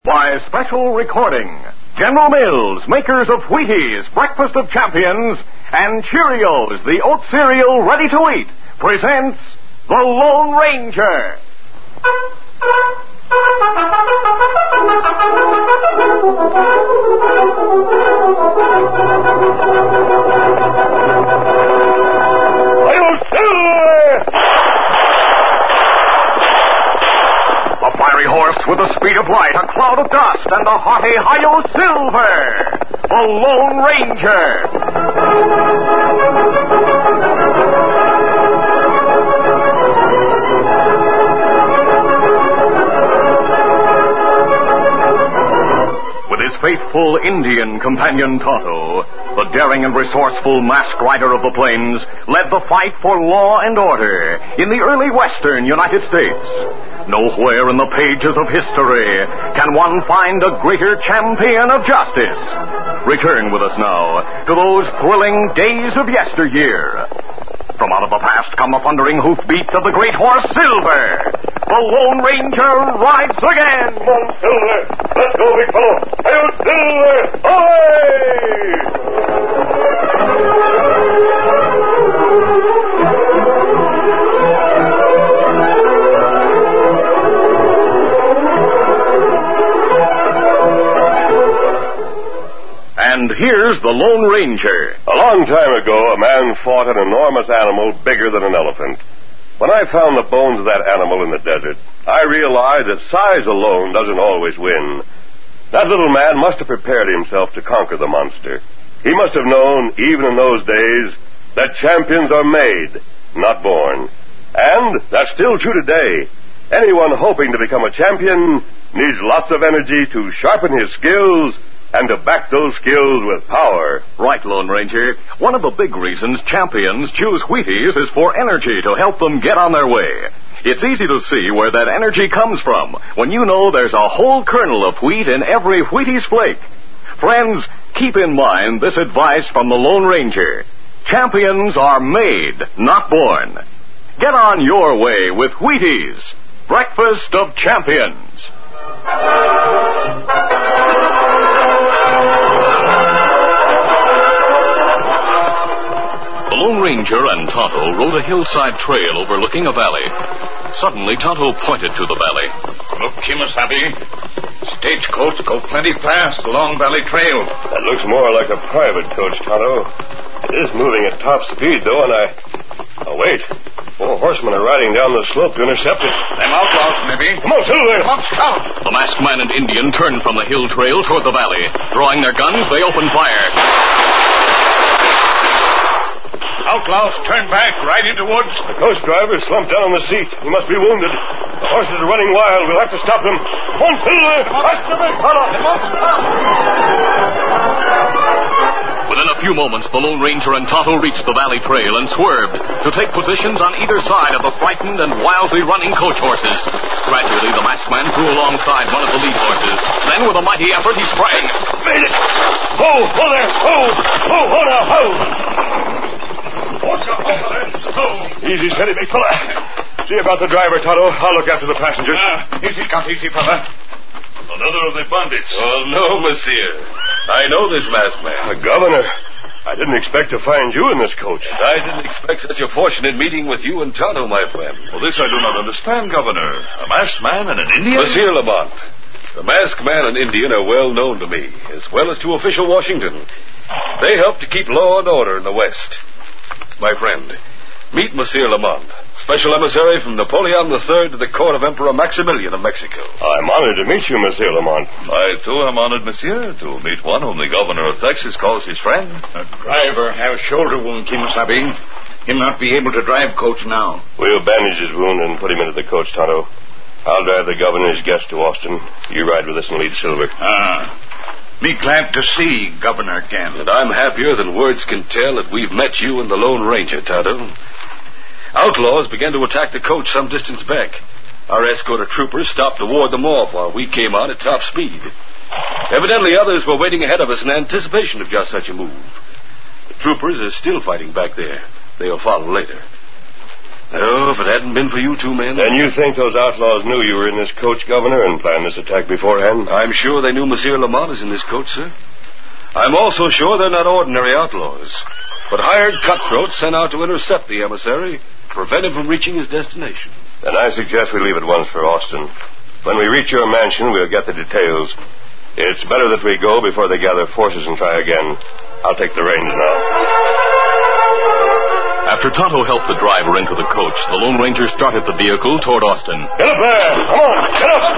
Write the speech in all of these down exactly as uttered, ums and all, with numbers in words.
By special recording, General Mills, makers of Wheaties, Breakfast of Champions, and Cheerios, the oat cereal ready to eat, presents The Lone Ranger. A fiery horse with the speed of light, a cloud of dust, and the haughty Hi-Yo Silver, the Lone Ranger. With his faithful Indian companion Tonto, the daring and resourceful masked rider of the plains led the fight for law and order in the early western United States. Nowhere in the pages of history can one find a greater champion of justice. Return with us now to those thrilling days of yesteryear. From out of the past come the thundering hoofbeats of the great horse Silver. The Lone Ranger rides again. Come on, Silver. Let's go, big fellow. Hey, Silver! And here's the Lone Ranger. A long time ago, a man fought an enormous animal bigger than an elephant. When I found the bones of that animal in the desert, I realized that size alone doesn't always win. That little man must have prepared himself to conquer the monster. He must have known, even in those days, that champions are made, not born. And that's still true today. Anyone hoping to become a champion needs lots of energy to sharpen his skills and to back those skills with power. Right, Lone Ranger. One of the big reasons champions choose Wheaties is for energy to help them get on their way. It's easy to see where that energy comes from when you know there's a whole kernel of wheat in every Wheaties flake. Friends, keep in mind this advice from the Lone Ranger. Champions are made, not born. Get on your way with Wheaties, Breakfast of Champions. The Lone Ranger and Tonto rode a hillside trail overlooking a valley. Suddenly, Tonto pointed to the valley. Look, Kimasabi. Stagecoach go plenty fast along Valley Trail. That looks more like a private coach, Tonto. It is moving at top speed, though, and I... Oh, wait. Four horsemen are riding down the slope to intercept it. Them outlaws, maybe. Come on, Silver. Come on, Scout. The masked man and Indian turned from the hill trail toward the valley. Drawing their guns, they opened fire. Outlaws turn back right into woods. The coach driver is slumped down on the seat. He must be wounded. The horses are running wild. We'll have to stop them. Come on, Silver. Within a few moments, the Lone Ranger and Tonto reached the valley trail and swerved to take positions on either side of the frightened and wildly running coach horses. Gradually, the masked man drew alongside one of the lead horses. Then, with a mighty effort, he sprang. Made it! Ho! Ho there! Ho! Ho! Ho now! Ho! Easy, steady, big fella. See about the driver, Tonto. I'll look after the passengers. Uh, easy, Count, easy, fella. Another of the bandits. Oh, no, monsieur. I know this masked man. The governor. I didn't expect to find you in this coach. And I didn't expect such a fortunate meeting with you and Tonto, my friend. Well, this I do not understand, Governor. A masked man and an Indian? Monsieur Lamont, the masked man and Indian are well known to me, as well as to official Washington. They help to keep law and order in the West. My friend, meet Monsieur Lamont, special emissary from Napoleon the Third to the court of Emperor Maximilian of Mexico. I'm honored to meet you, Monsieur Lamont. I, too, am honored, monsieur, to meet one whom the governor of Texas calls his friend. The driver have shoulder wound, Kimasabi. He'll not be able to drive coach now. We'll bandage his wound and put him into the coach, Tonto. I'll drive the governor and his guest to Austin. You ride with us and lead Silver. Ah. Me glad to see Governor again. And I'm happier than words can tell that we've met you and the Lone Ranger, Tonto. Outlaws began to attack the coach some distance back. Our escort of troopers stopped to ward them off while we came on at top speed. Evidently others were waiting ahead of us in anticipation of just such a move. The troopers are still fighting back there. They'll follow later. Oh, if it hadn't been for you two men... Then you think those outlaws knew you were in this coach, Governor, and planned this attack beforehand? I'm sure they knew Monsieur Lamont is in this coach, sir. I'm also sure they're not ordinary outlaws, but hired cutthroats sent out to intercept the emissary, prevent him from reaching his destination. Then I suggest we leave at once for Austin. When we reach your mansion, we'll get the details. It's better that we go before they gather forces and try again. I'll take the reins now. After Tonto helped the driver into the coach, the Lone Ranger started the vehicle toward Austin. Get up there! Come on, get up!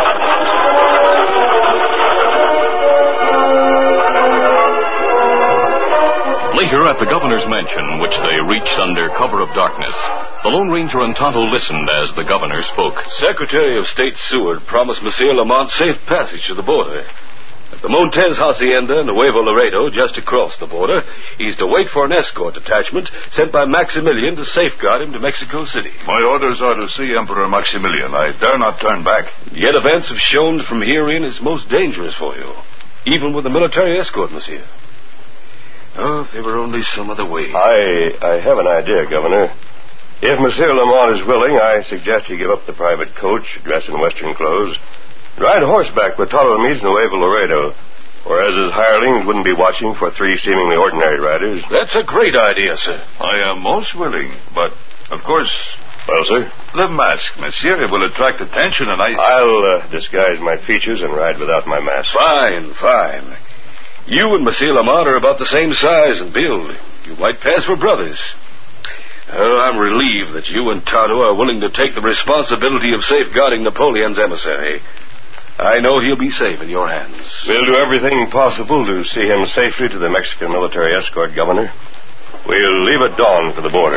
Later, at the governor's mansion, which they reached under cover of darkness, the Lone Ranger and Tonto listened as the governor spoke. Secretary of State Seward promised Monsieur Lamont safe passage to the border. At the Montez Hacienda, Nuevo Laredo, just across the border, he's to wait for an escort detachment sent by Maximilian to safeguard him to Mexico City. My orders are to see Emperor Maximilian. I dare not turn back. Yet events have shown that from herein is most dangerous for you, even with a military escort, monsieur. Oh, if there were only some other way. I, I have an idea, Governor. If Monsieur Lamont is willing, I suggest he give up the private coach, dressed in Western clothes, ride horseback with Ptolemy to Nuevo Laredo, whereas his hirelings wouldn't be watching for three seemingly ordinary riders. That's a great idea, sir. I am most willing, but, of course... Well, sir? The mask, monsieur, will attract attention, and I... I'll uh, disguise my features and ride without my mask. Fine, fine. You and Monsieur Lamont are about the same size and build. You might pass for brothers. Oh, I'm relieved that you and Tonto are willing to take the responsibility of safeguarding Napoleon's emissary. I know he'll be safe in your hands. We'll do everything possible to see him safely to the Mexican military escort, Governor. We'll leave at dawn for the border.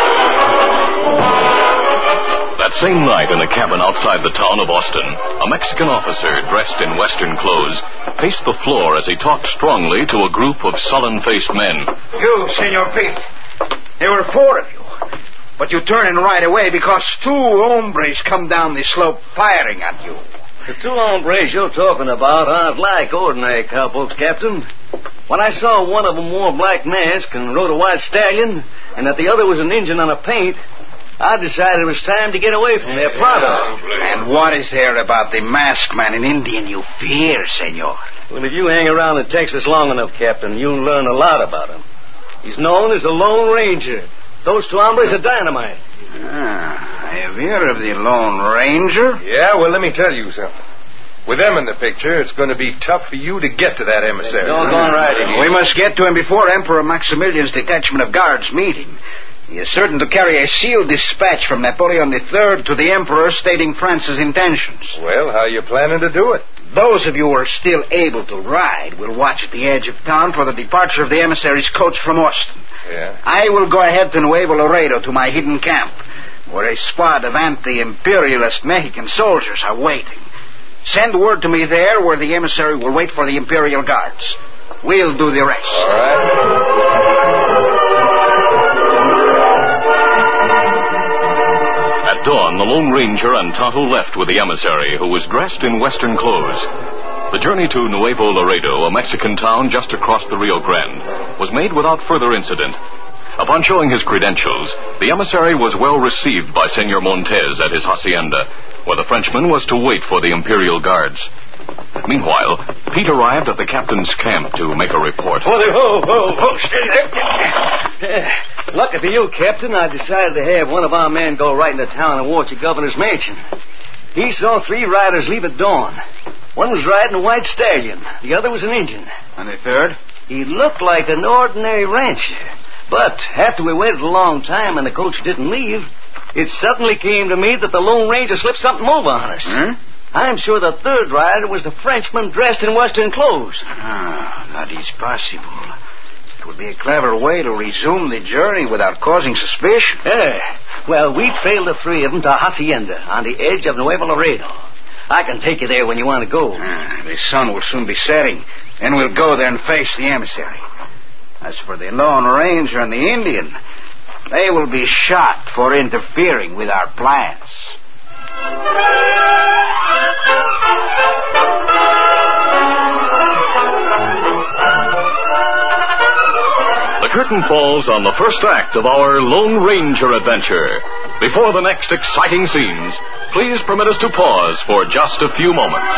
That same night in a cabin outside the town of Austin, a Mexican officer dressed in Western clothes paced the floor as he talked strongly to a group of sullen-faced men. You, Senor Pete. There were four of you. But you turn right away because two hombres come down the slope firing at you. The two hombres you're talking about aren't like ordinary cowpokes, Captain. When I saw one of them wore a black mask and rode a white stallion, and that the other was an Injun on a paint, I decided it was time to get away from their product. And what is there about the masked man in Indian you fear, senor? Well, if you hang around in Texas long enough, Captain, you'll learn a lot about him. He's known as the Lone Ranger. Those two hombres are dynamite. Ah, I have heard of the Lone Ranger. Yeah, well, let me tell you something. With them in the picture, it's going to be tough for you to get to that emissary. Doggone right it is. We must get to him before Emperor Maximilian's detachment of guards meet him. He is certain to carry a sealed dispatch from Napoleon the Third to the Emperor stating France's intentions. Well, how are you planning to do it? Those of you who are still able to ride will watch at the edge of town for the departure of the emissary's coach from Austin. Yeah. I will go ahead to Nuevo Laredo to my hidden camp, where a squad of anti-imperialist Mexican soldiers are waiting. Send word to me there where the emissary will wait for the Imperial Guards. We'll do the rest. All right. At dawn, the Lone Ranger and Tonto left with the emissary, who was dressed in Western clothes. The journey to Nuevo Laredo, a Mexican town just across the Rio Grande, was made without further incident. Upon showing his credentials, the emissary was well received by Senor Montez at his hacienda, where the Frenchman was to wait for the Imperial Guards. Meanwhile, Pete arrived at the captain's camp to make a report. Whoa, whoa, whoa, whoa, stay there. Lucky for you, Captain, I decided to have one of our men go right into town and watch the governor's mansion. He saw three riders leave at dawn. One was riding a white stallion. The other was an Indian. And the third? He looked like an ordinary rancher. But after we waited a long time and the coach didn't leave, it suddenly came to me that the Lone Ranger slipped something over on us. Hmm? I'm sure the third rider was the Frenchman dressed in Western clothes. Ah, that is possible. It would be a clever way to resume the journey without causing suspicion. Yeah. Well, we trailed the three of them to Hacienda on the edge of Nuevo Laredo. I can take you there when you want to go. Ah, the sun will soon be setting. Then we'll go there and face the emissary. As for the Lone Ranger and the Indian, they will be shot for interfering with our plans. The curtain falls on the first act of our Lone Ranger adventure. Before the next exciting scenes, please permit us to pause for just a few moments.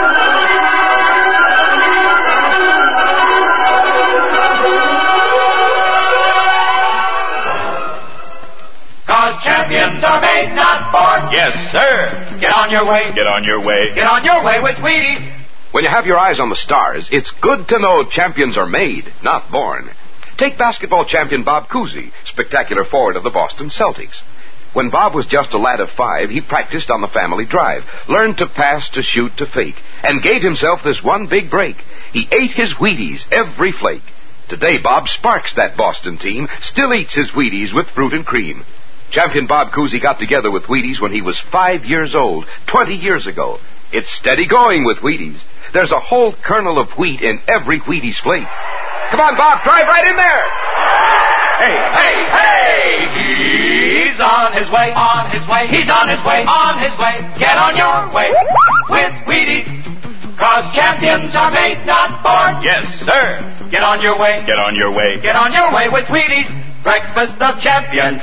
Cause champions are made, not born. Yes, sir. Get on your way. Get on your way. Get on your way with Wheaties. When you have your eyes on the stars, it's good to know champions are made, not born. Take basketball champion Bob Cousy, spectacular forward of the Boston Celtics. When Bob was just a lad of five, he practiced on the family drive, learned to pass, to shoot, to fake, and gave himself this one big break. He ate his Wheaties every flake. Today, Bob sparks that Boston team, still eats his Wheaties with fruit and cream. Champion Bob Cousy got together with Wheaties when he was five years old, twenty years ago. It's steady going with Wheaties. There's a whole kernel of wheat in every Wheaties flake. Come on, Bob, drive right in there! Hey, hey, hey! He's on his way, on his way, he's on his way, on his way. Get on your way with Wheaties. Cause champions are made, not born. Yes, sir. Get on your way. Get on your way. Get on your way with Wheaties. Breakfast of champions.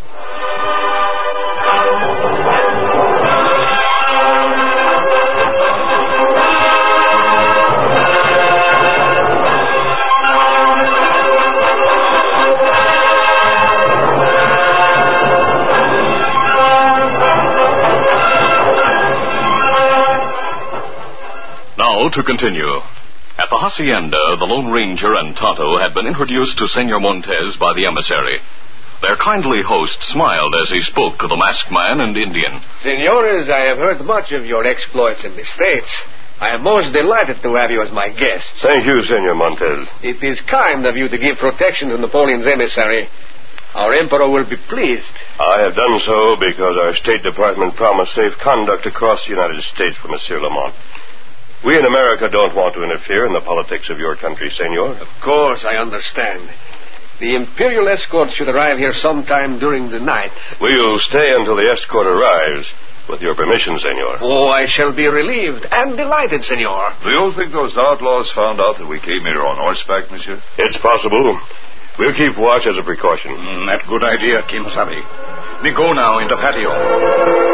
Now to continue. At the hacienda, the Lone Ranger and Tonto had been introduced to Senor Montez by the emissary. Their kindly host smiled as he spoke to the masked man and Indian. Senores, I have heard much of your exploits in the States. I am most delighted to have you as my guest. Thank you, Senor Montez. It is kind of you to give protection to Napoleon's emissary. Our emperor will be pleased. I have done so because our State Department promised safe conduct across the United States for Monsieur Lamont. We in America don't want to interfere in the politics of your country, Senor. Of course, I understand. The Imperial escort should arrive here sometime during the night. We'll stay until the escort arrives, with your permission, Senor. Oh, I shall be relieved and delighted, Senor. Do you think those outlaws found out that we came here on horseback, monsieur? It's possible. We'll keep watch as a precaution. Mm, that good idea, Kimasabi. We go now in the patio.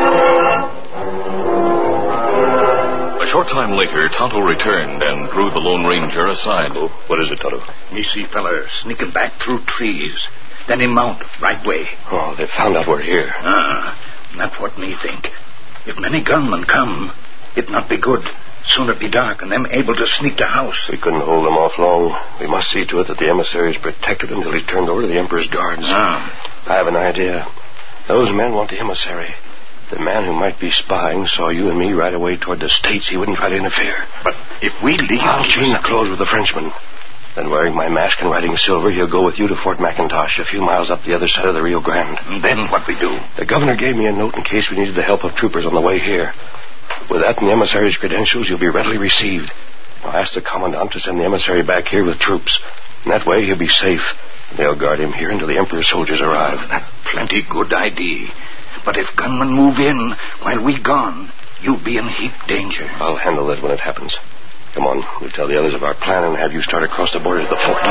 A short time later, Tonto returned and drew the Lone Ranger aside. Oh, what is it, Tonto? Me see feller sneaking back through trees. Then he mount right way. Oh, they found out we're here. Ah, that's what me think. If many gunmen come, it not be good. Sooner be dark and them able to sneak to house. We couldn't hold them off long. We must see to it that the emissary is protected until he's turned over to the Emperor's guards. Ah. I have an idea. Those men want the emissary. The man who might be spying saw you and me right away toward the States. He wouldn't try to interfere. But if we leave... I'll change the clothes with the Frenchman. Then wearing my mask and riding silver, he'll go with you to Fort McIntosh, a few miles up the other side of the Rio Grande. And then what we do? The governor gave me a note in case we needed the help of troopers on the way here. With that and the emissary's credentials, you'll be readily received. I'll ask the commandant to send the emissary back here with troops. And that way he'll be safe. They'll guard him here until the Emperor's soldiers arrive. That plenty good idea. But if gunmen move in while we gone, you be in heap danger. I'll handle that when it happens. Come on, we'll tell the others of our plan and have you start across the border to the fort.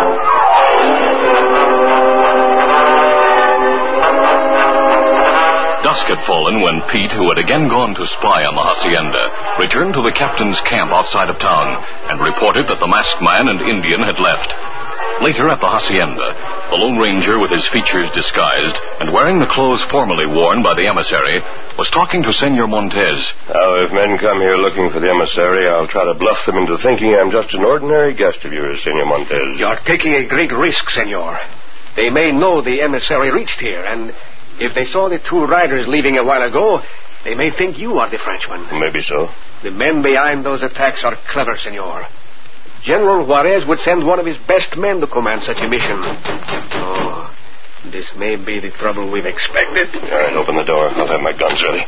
Dusk had fallen when Pete, who had again gone to spy on the hacienda, returned to the captain's camp outside of town and reported that the masked man and Indian had left. Later at the hacienda, the Lone Ranger, with his features disguised and wearing the clothes formerly worn by the emissary, was talking to Senor Montez. Now, if men come here looking for the emissary, I'll try to bluff them into thinking I'm just an ordinary guest of yours, Senor Montez. You're taking a great risk, Senor. They may know the emissary reached here, and if they saw the two riders leaving a while ago, they may think you are the Frenchman. Maybe so. The men behind those attacks are clever, Senor. General Juarez would send one of his best men to command such a mission. Oh, this may be the trouble we've expected. All right, open the door. I'll have my guns ready.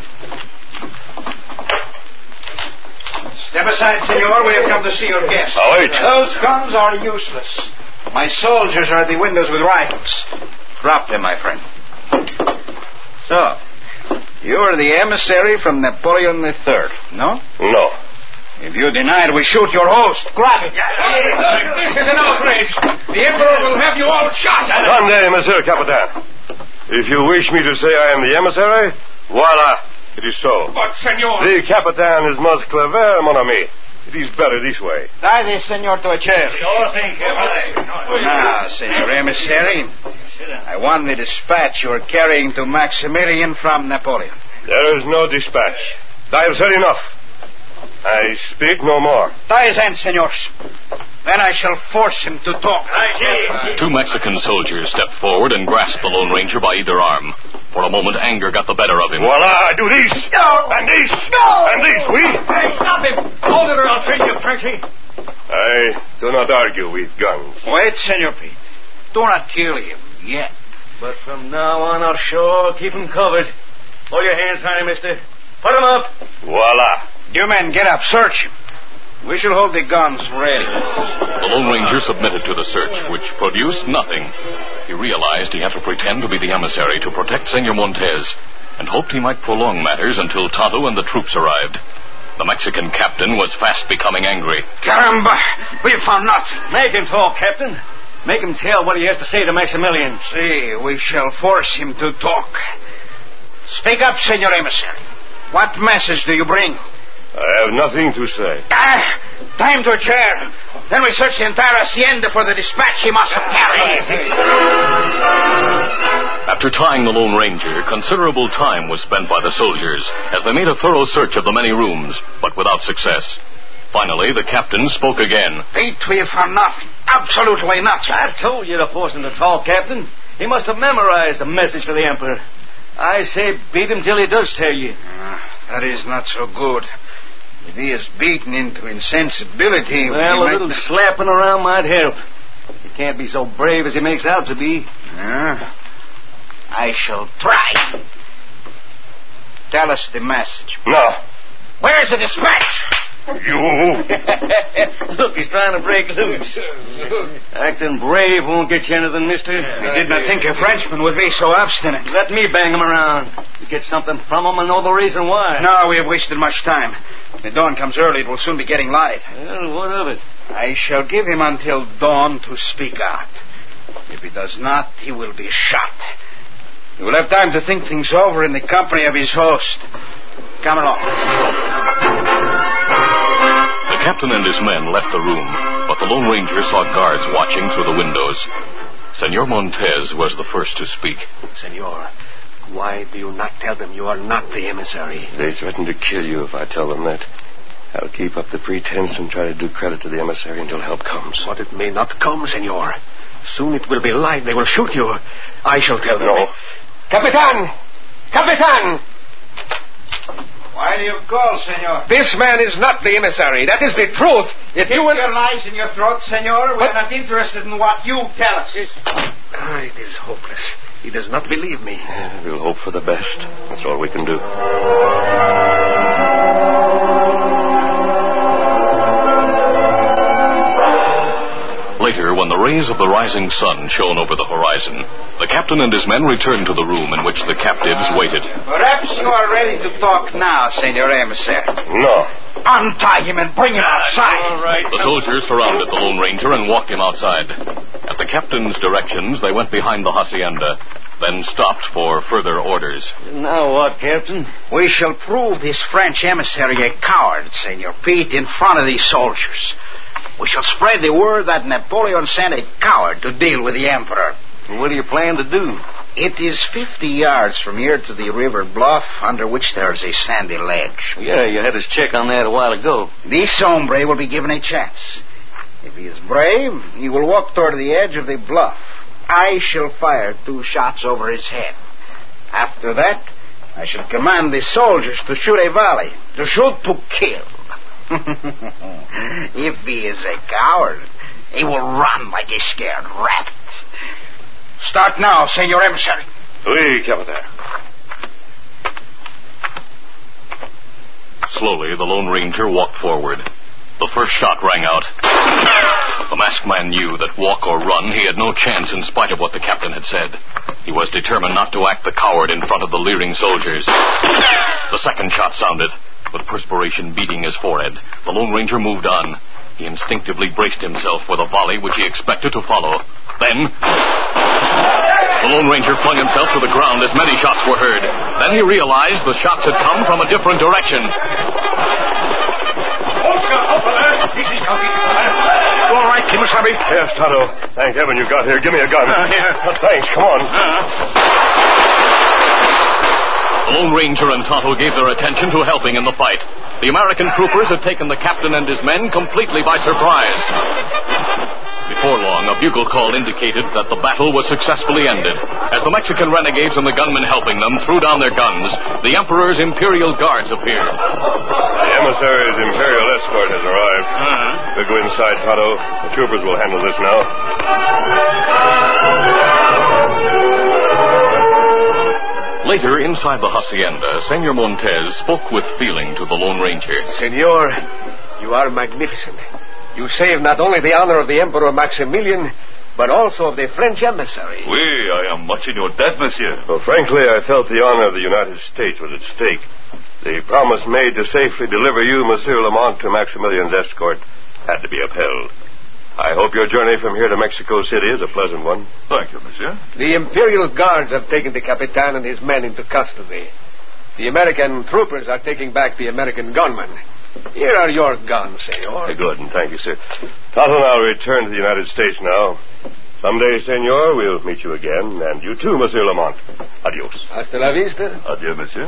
Step aside, senor. We have come to see your guest. Oh, wait. Those guns are useless. My soldiers are at the windows with rifles. Drop them, my friend. So, you're the emissary from Napoleon the Third, no? No. If you deny it, we shoot your host. Grab him. This is an outrage. The Emperor will have you all shot. Grande, Monsieur Capitan. If you wish me to say I am the emissary, voila, it is so. But, senor... The Capitan is most clever, mon ami. It is better this way. Dai, senor, to a chair. Sure thing, Captain. Now, senor emissary, I want the dispatch you are carrying to Maximilian from Napoleon. There is no dispatch. I have said enough. I speak no more. Dai then, senors. Then I shall force him to talk. Two Mexican soldiers stepped forward and grasped the Lone Ranger by either arm. For a moment, anger got the better of him. Voila, do these. No. And these. No. And these, we. Hey, stop him. Hold it or I'll treat you, Frenchie. I do not argue with guns. Wait, Senor Pete. Do not kill him yet. But from now on, I'll sure keep him covered. Hold your hands high, mister. Put him up. Voila. You men, get up. Search him. We shall hold the guns ready. The Lone Ranger submitted to the search, which produced nothing. He realized he had to pretend to be the emissary to protect Senor Montez, and hoped he might prolong matters until Tonto and the troops arrived. The Mexican captain was fast becoming angry. Caramba! We have found nothing. Make him talk, Captain. Make him tell what he has to say to Maximilian. See, we shall force him to talk. Speak up, Senor Emissary. What message do you bring? I have nothing to say. Ah, time to a chair. Then we search the entire hacienda for the dispatch he must have carried. After tying the Lone Ranger, considerable time was spent by the soldiers as they made a thorough search of the many rooms, but without success. Finally, the captain spoke again. Pete, we have found nothing. Absolutely nothing. I told you to force him to talk, Captain. He must have memorized a message for the Emperor. I say beat him till he does tell you. Uh, that is not so good. If he is beaten into insensibility... Well, a might... little slapping around might help. He can't be so brave as he makes out to be. Uh, I shall try. Tell us the message. No. Where's the dispatch? You... Look, he's trying to break loose. Acting brave won't get you anything, mister. I did not think a Frenchman would be so obstinate. Let me bang him around. You get something from him and know the reason why. No, we have wasted much time. The dawn comes early. It will soon be getting light. Well, what of it? I shall give him until dawn to speak out. If he does not, he will be shot. He will have time to think things over in the company of his host. Come along. The captain and his men left the room, but the Lone Ranger saw guards watching through the windows. Senor Montez was the first to speak. Senor, why do you not tell them you are not the emissary? They threaten to kill you if I tell them that. I'll keep up the pretense and try to do credit to the emissary until help comes. But it may not come, senor. Soon it will be light. They will shoot you. I shall tell them. No. Capitan! Capitan! Why do you call, senor? This man is not the emissary. That is the truth. If Keep you will... your lies in your throat, senor. We're not interested in what you tell us. Ah, it is hopeless. He does not believe me. We'll hope for the best. That's all we can do. Later, when the rays of the rising sun shone over the horizon, the captain and his men returned to the room in which the captives waited. Perhaps you are ready to talk now, Senor Emissary. No. Untie him and bring him outside. All right. The soldiers surrounded the Lone Ranger and walked him outside. At the captain's directions, they went behind the hacienda, then stopped for further orders. Now what, Captain? We shall prove this French emissary a coward, Senor Pete, in front of these soldiers. We shall spread the word that Napoleon sent a coward to deal with the Emperor. What do you plan to do? It is fifty yards from here to the river bluff, under which there is a sandy ledge. Yeah, you had us check on that a while ago. This hombre will be given a chance. If he is brave, he will walk toward the edge of the bluff. I shall fire two shots over his head. After that, I shall command the soldiers to shoot a volley. To shoot to kill. If he is a coward, he will run like a scared rabbit. Start now, Senor Emissary. Oui, Capitan. Slowly, the Lone Ranger walked forward. The first shot rang out. The masked man knew that walk or run, he had no chance in spite of what the captain had said. He was determined not to act the coward in front of the leering soldiers. The second shot sounded. With perspiration beading his forehead, the Lone Ranger moved on. He instinctively braced himself for the volley which he expected to follow. Then... The Lone Ranger flung himself to the ground as many shots were heard. Then he realized the shots had come from a different direction. You all right, Kimasabi? Yes, Tonto. Thank heaven you got here. Give me a gun. Uh, here. Uh, thanks. Come on. The Lone Ranger and Tonto gave their attention to helping in the fight. The American troopers had taken the captain and his men completely by surprise. Before long, a bugle call indicated that the battle was successfully ended. As the Mexican renegades and the gunmen helping them threw down their guns, the Emperor's Imperial Guards appeared. The emissary's Imperial escort has arrived. Uh-huh. We'll go inside, Tonto. The troopers will handle this now. Later, inside the hacienda, Senor Montez spoke with feeling to the Lone Ranger. Senor, you are magnificent. You saved not only the honor of the Emperor Maximilian, but also of the French emissary. Oui, I am much in your debt, monsieur. Well, frankly, I felt the honor of the United States was at stake. The promise made to safely deliver you, Monsieur Lamont, to Maximilian's escort had to be upheld. I hope your journey from here to Mexico City is a pleasant one. Thank you, monsieur. The Imperial Guards have taken the Capitan and his men into custody. The American troopers are taking back the American gunmen. Here are your guns, senor. Good, and thank you, sir. Tonto and I'll return to the United States now. Someday, senor, we'll meet you again, and you too, Monsieur Lamont. Adios. Hasta la vista. Adieu, monsieur.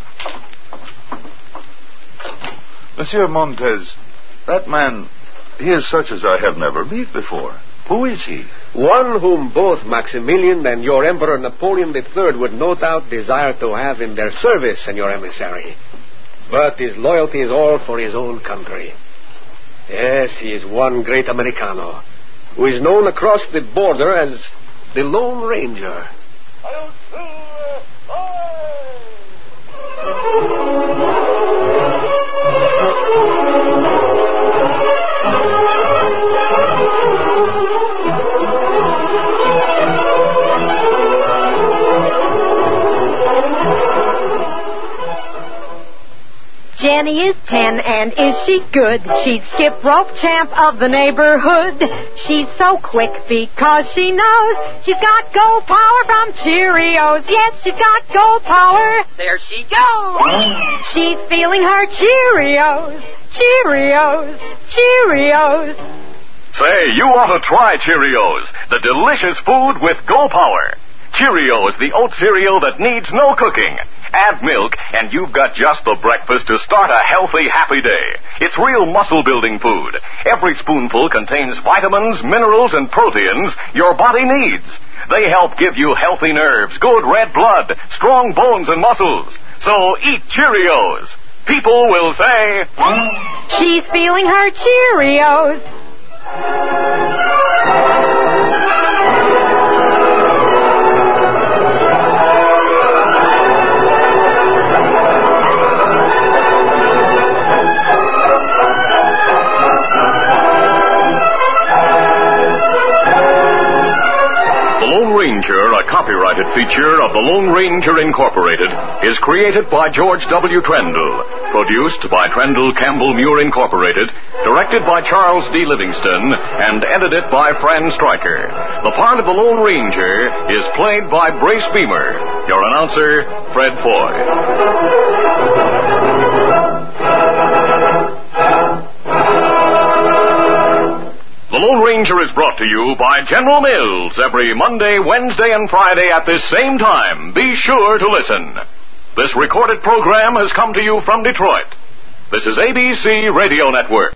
Monsieur Montez, that man, he is such as I have never met before. Who is he? One whom both Maximilian and your Emperor Napoleon the Third would no doubt desire to have in their service, senor emissary. But his loyalty is all for his own country. Yes, he is one great Americano, who is known across the border as the Lone Ranger. Jenny is ten, and is she good? She'd skip rope, champ of the neighborhood. She's so quick because she knows she's got Go Power from Cheerios. Yes, she's got Go Power. There she goes. She's feeling her Cheerios. Cheerios. Cheerios. Say, you ought to try Cheerios, the delicious food with Go Power. Cheerios, the oat cereal that needs no cooking. Add milk, and you've got just the breakfast to start a healthy, happy day. It's real muscle-building food. Every spoonful contains vitamins, minerals, and proteins your body needs. They help give you healthy nerves, good red blood, strong bones and muscles. So eat Cheerios. People will say, she's feeling her Cheerios. Ranger, a copyrighted feature of the Lone Ranger Incorporated, is created by George W. Trendle, produced by Trendle Campbell Muir Incorporated, directed by Charles D. Livingston, and edited by Fran Stryker. The part of the Lone Ranger is played by Brace Beamer. Your announcer, Fred Foy. The Lone Ranger is brought to you by General Mills every Monday, Wednesday, and Friday at this same time. Be sure to listen. This recorded program has come to you from Detroit. This is A B C Radio Network.